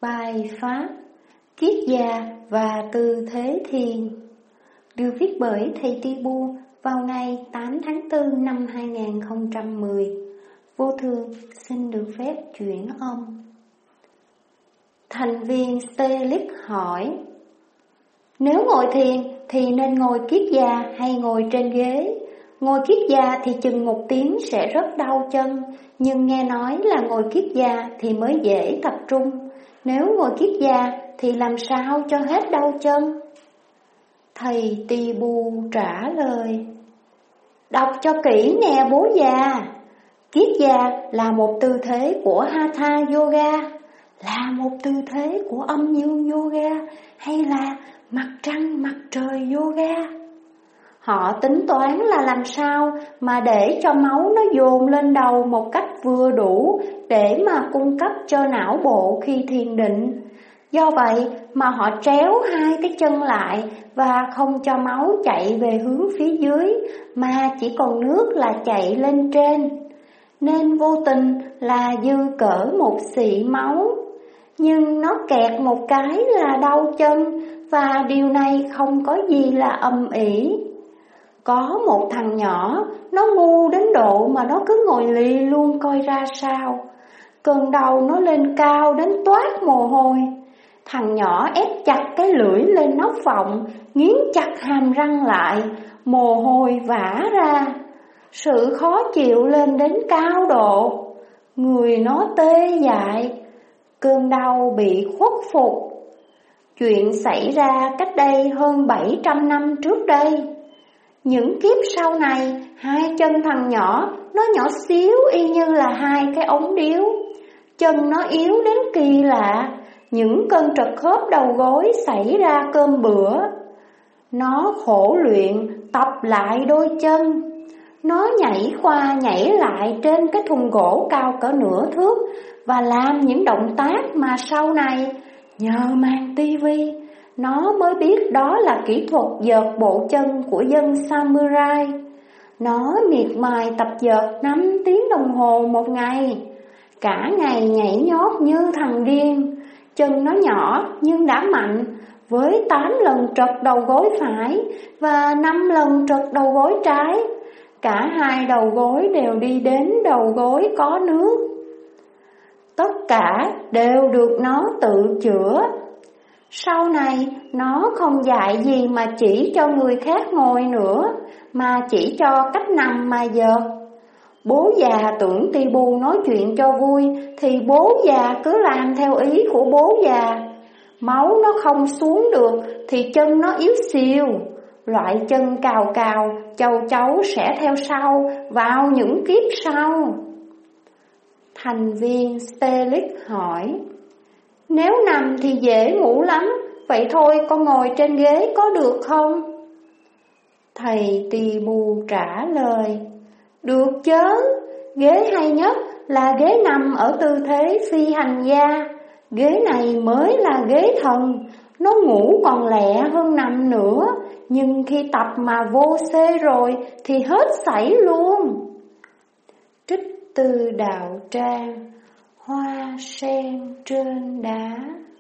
Bài pháp Kiết Già và Tư Thế Thiền được viết bởi thầy Tibu vào ngày 8 tháng 4 năm 2010. Vô thường xin được phép chuyển âm. Thành viên Stelic hỏi: nếu ngồi thiền thì nên ngồi kiết già hay ngồi trên ghế? Ngồi kiết già thì chừng 1 tiếng sẽ rất đau chân, nhưng nghe nói là ngồi kiết già thì mới dễ tập trung. Nếu ngồi kiết già thì làm sao cho hết đau chân? Thầy Tibu trả lời: đọc cho kỹ nè bố già. Kiết già là một tư thế của Hatha Yoga, là một tư thế của âm dương yoga, hay là mặt trăng mặt trời yoga. Họ tính toán là làm sao mà để cho máu nó dồn lên đầu một cách vừa đủ để mà cung cấp cho não bộ khi thiền định. Do vậy mà họ tréo hai cái chân lại và không cho máu chạy về hướng phía dưới, mà chỉ còn nước là chạy lên trên. Nên vô tình là dư cỡ một xị máu, nhưng nó kẹt một cái là đau chân, và điều này không có gì là âm ỉ. Có một thằng nhỏ, nó ngu đến độ mà nó cứ ngồi lì luôn coi ra sao. Cơn đau nó lên cao đến toát mồ hôi. Thằng nhỏ ép chặt cái lưỡi lên nóc vọng, nghiến chặt hàm răng lại, mồ hôi vã ra. Sự khó chịu lên đến cao độ, người nó tê dại, cơn đau bị khuất phục. Chuyện xảy ra cách đây hơn 700 năm trước đây. Những kiếp sau này, hai chân thằng nhỏ nó nhỏ xíu y như là hai cái ống điếu. Chân nó yếu đến kỳ lạ, những cơn trật khớp đầu gối xảy ra cơm bữa. Nó khổ luyện tập lại đôi chân. Nó nhảy qua nhảy lại trên cái thùng gỗ cao cỡ nửa thước và làm những động tác mà sau này nhờ màn tivi nó mới biết đó là kỹ thuật vợt bộ chân của dân samurai. Nó miệt mài tập vợt 5 tiếng đồng hồ một ngày, cả ngày nhảy nhót như thằng điên. Chân nó nhỏ nhưng đã mạnh, với 8 lần trật đầu gối phải và 5 lần trật đầu gối trái. Cả hai đầu gối đều đi đến đầu gối có nước. Tất cả đều được nó tự chữa. Sau này nó không dạy gì mà chỉ cho người khác ngồi nữa, mà chỉ cho cách nằm mà vợt. Bố già tưởng Tibu nói chuyện cho vui thì bố già cứ làm theo ý của bố già. Máu nó không xuống được thì chân nó yếu xìu. Loại chân cào cào, châu chấu sẽ theo sau vào những kiếp sau. Thành viên Stelic hỏi: nếu nằm thì dễ ngủ lắm, vậy thôi con ngồi trên ghế có được không? Thầy Tibu trả lời: được chớ, ghế hay nhất là ghế nằm ở tư thế phi hành gia. Ghế này mới là ghế thần, nó ngủ còn lẹ hơn nằm nữa, nhưng khi tập mà vô xê rồi thì hết sảy luôn. Trích từ Đạo Tràng: hoa sen trên đá.